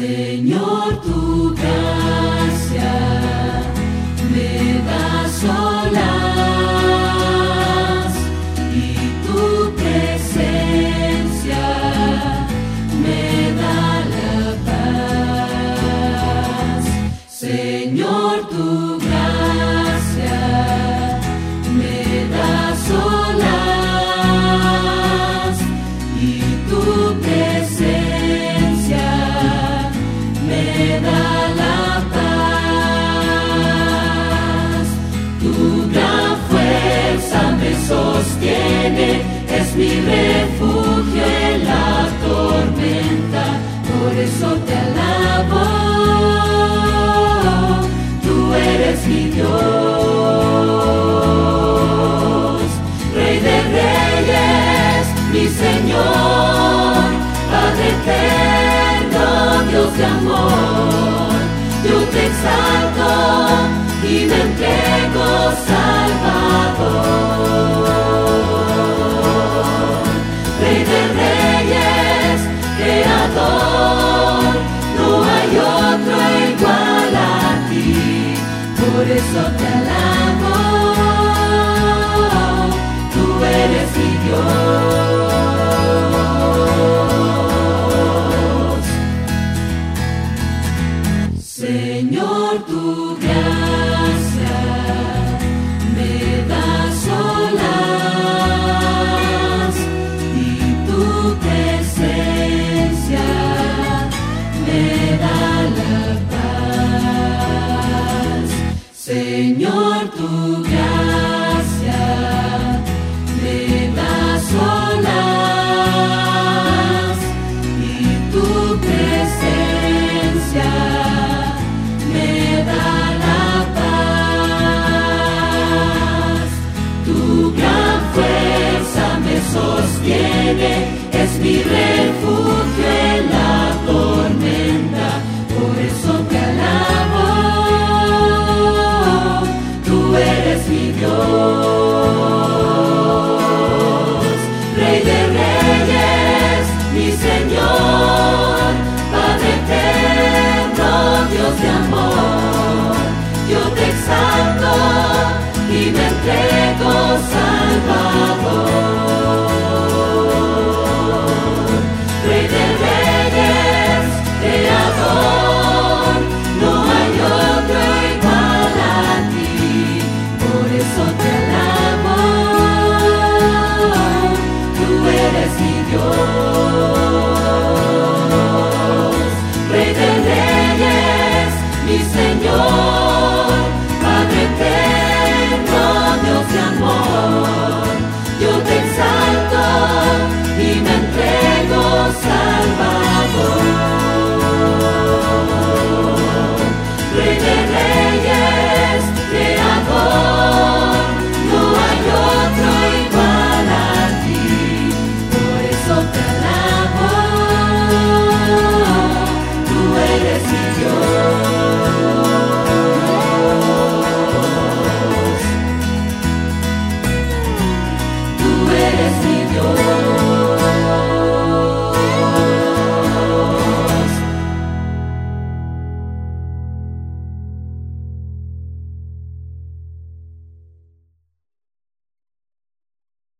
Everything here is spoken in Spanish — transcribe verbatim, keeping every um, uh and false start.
Señor, tu gracia me da solas y tu presencia me da la paz. Señor, tu gracia me da solas y tu presencia me da la paz. Tu gran fuerza me sostiene, es mi refugio en la tormenta, por eso te alabo. Tú eres mi Dios, Rey de reyes, mi Señor, Padre eterno, Dios de amor. Yo te exalto y me entrego, Salvador. Rey de reyes, Creador, no hay otro igual a ti, por eso te alabo. Tú eres mi Dios. Señor, tu gracia me da solas y tu presencia me da la paz. Señor, tu gracia me da solas y tu presencia me da la paz. Tu gran fuerza me sostiene, es mi rey.